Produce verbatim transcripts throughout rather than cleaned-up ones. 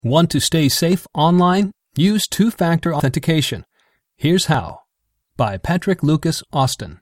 Want to stay safe online? Use two-factor authentication. Here's how. By Patrick Lucas Austin.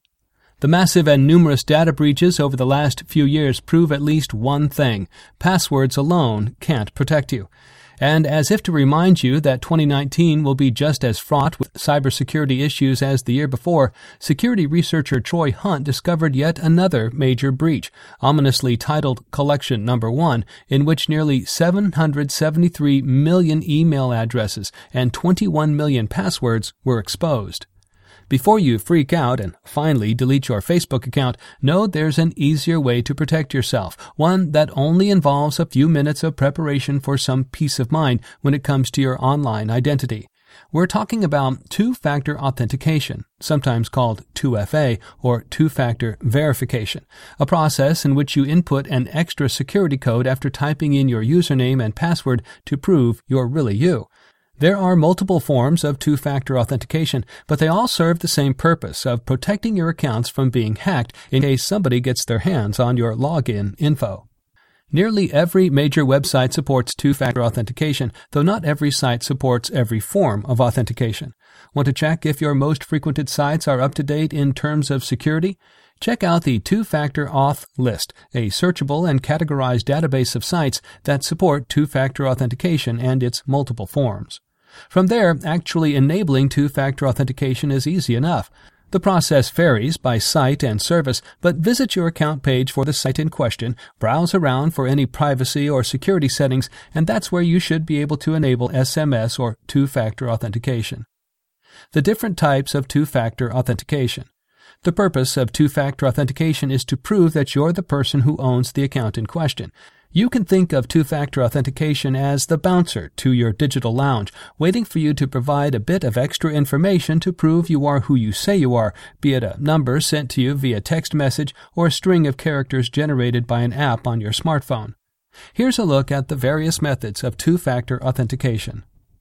The massive and numerous data breaches over the last few years prove at least one thing: passwords alone can't protect you. And as if to remind you that twenty nineteen will be just as fraught with cybersecurity issues as the year before, security researcher Troy Hunt discovered yet another major breach, ominously titled Collection Number One, in which nearly seven hundred seventy-three million email addresses and twenty-one million passwords were exposed. Before you freak out and finally delete your Facebook account, know there's an easier way to protect yourself, one that only involves a few minutes of preparation for some peace of mind when it comes to your online identity. We're talking about two-factor authentication, sometimes called two F A or two-factor verification, a process in which you input an extra security code after typing in your username and password to prove you're really you. There are multiple forms of two-factor authentication, but they all serve the same purpose of protecting your accounts from being hacked in case somebody gets their hands on your login info. Nearly every major website supports two-factor authentication, though not every site supports every form of authentication. Want to check if your most frequented sites are up to date in terms of security? Check out the Two-Factor Auth List, a searchable and categorized database of sites that support two-factor authentication and its multiple forms. From there, actually enabling two-factor authentication is easy enough. The process varies by site and service, but visit your account page for the site in question, browse around for any privacy or security settings, and that's where you should be able to enable S M S or two-factor authentication. The different types of two-factor authentication. The purpose of two-factor authentication is to prove that you're the person who owns the account in question. You can think of two-factor authentication as the bouncer to your digital lounge, waiting for you to provide a bit of extra information to prove you are who you say you are, be it a number sent to you via text message or a string of characters generated by an app on your smartphone. Here's a look at the various methods of two-factor authentication.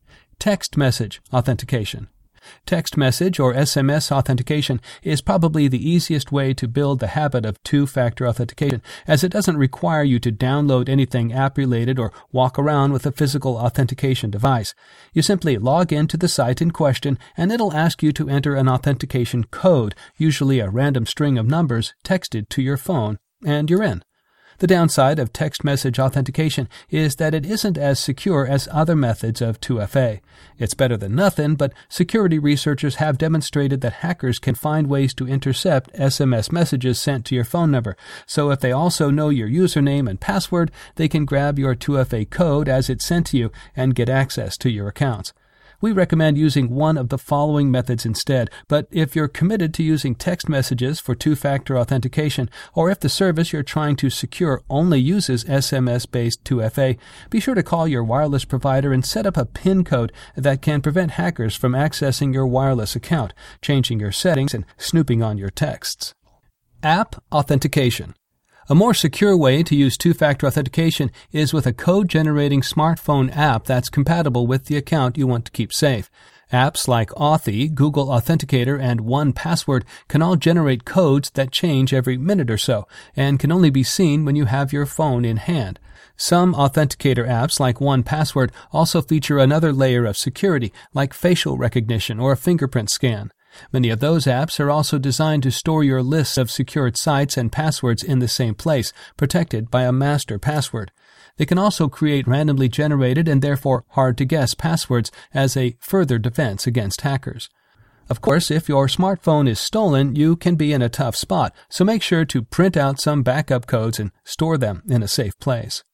Text message authentication. Text message or S M S authentication is probably the easiest way to build the habit of two-factor authentication, as it doesn't require you to download anything app-related or walk around with a physical authentication device. You simply log into the site in question, and it'll ask you to enter an authentication code, usually a random string of numbers texted to your phone, and you're in. The downside of text message authentication is that it isn't as secure as other methods of two F A. It's better than nothing, but security researchers have demonstrated that hackers can find ways to intercept S M S messages sent to your phone number. So if they also know your username and password, they can grab your two F A code as it's sent to you and get access to your accounts. We recommend using one of the following methods instead, but if you're committed to using text messages for two-factor authentication, or if the service you're trying to secure only uses S M S-based two F A, be sure to call your wireless provider and set up a PIN code that can prevent hackers from accessing your wireless account, changing your settings, and snooping on your texts. App authentication. A more secure way to use two-factor authentication is with a code-generating smartphone app that's compatible with the account you want to keep safe. Apps like Authy, Google Authenticator, and one Password can all generate codes that change every minute or so, and can only be seen when you have your phone in hand. Some authenticator apps like one Password also feature another layer of security, like facial recognition or a fingerprint scan. Many of those apps are also designed to store your lists of secured sites and passwords in the same place, protected by a master password. They can also create randomly generated and therefore hard-to-guess passwords as a further defense against hackers. Of course, if your smartphone is stolen, you can be in a tough spot, so make sure to print out some backup codes and store them in a safe place.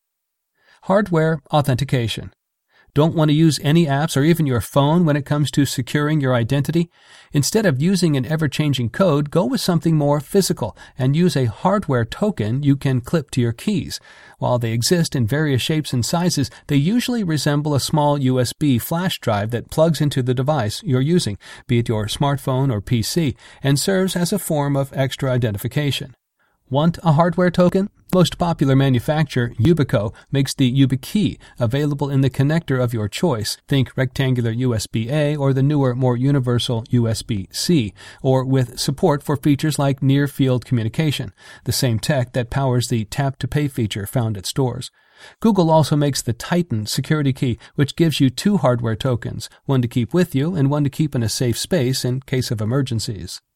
Hardware authentication. Don't want to use any apps or even your phone when it comes to securing your identity? Instead of using an ever-changing code, go with something more physical and use a hardware token you can clip to your keys. While they exist in various shapes and sizes, they usually resemble a small U S B flash drive that plugs into the device you're using, be it your smartphone or P C, and serves as a form of extra identification. Want a hardware token? Most popular manufacturer, Yubico, makes the YubiKey available in the connector of your choice. Think rectangular U S B A or the newer, more universal U S B C, or with support for features like near-field communication, the same tech that powers the tap-to-pay feature found at stores. Google also makes the Titan security key, which gives you two hardware tokens, one to keep with you and one to keep in a safe space in case of emergencies.